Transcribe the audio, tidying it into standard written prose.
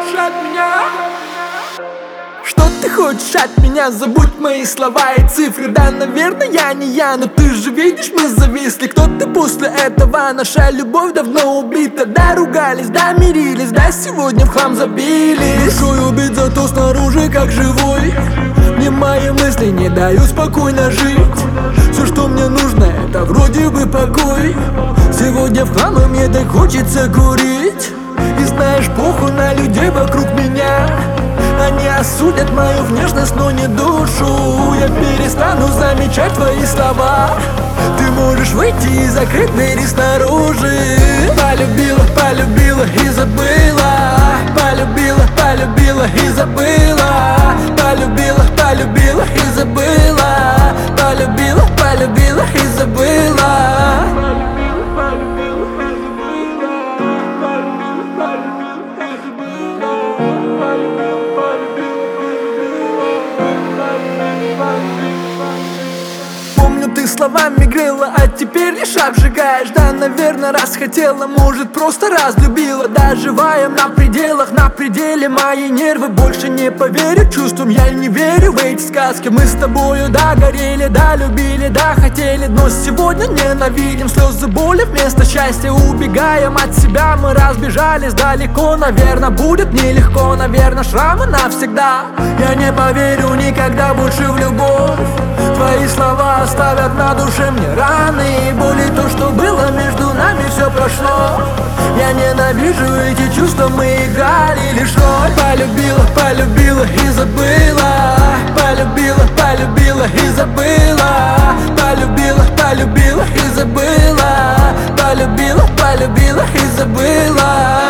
хочешь от меня? Что ты хочешь от меня? Забудь мои слова и цифры. Да, наверное, я не я, но ты же видишь, мы зависли. Кто ты после этого? Наша любовь давно убита. Да, ругались, да, мирились, да, сегодня в хлам забились. Душой убит, зато снаружи как живой. Мне мои мысли не дают спокойно жить. Все, что мне нужно, это вроде бы покой. Сегодня в хлам, и мне так хочется курить. И знаешь, похуй на людей вокруг меня. Они осудят мою внешность, но не душу. Я перестану замечать твои слова. Ты можешь выйти и закрыть двери снаружи. Полюбила, полюбила и забыла. Полюбила, полюбила и забыла. Полюбила, полюбила и забыла. Полюбила, полюбила и забыла. Помню, ты словами грела, а теперь лишь обжигаешь. Да, наверное, раз хотела, может, просто разлюбила. Да, живая на пределах, на пределе мои нервы. Больше не поверю чувствам, я не верю в эти сказки. Мы с тобою, да, горели, да, любили, да, хотели. Но сегодня ненавидим, слезы боли вместо счастья. Убегаем от себя, мы разбежались далеко. Наверное, будет нелегко, наверное, шрамы навсегда. Я не поверю никогда больше в любовь. Твои слова оставят на душе мне раны и боли. То, что было между нами, все прошло. Я ненавижу эти чувства, мы играли лишь роль. Полюбила, полюбила и забыла. Полюбила, полюбила и забыла. Полюбила, полюбила и забыла. Полюбила, полюбила и забыла.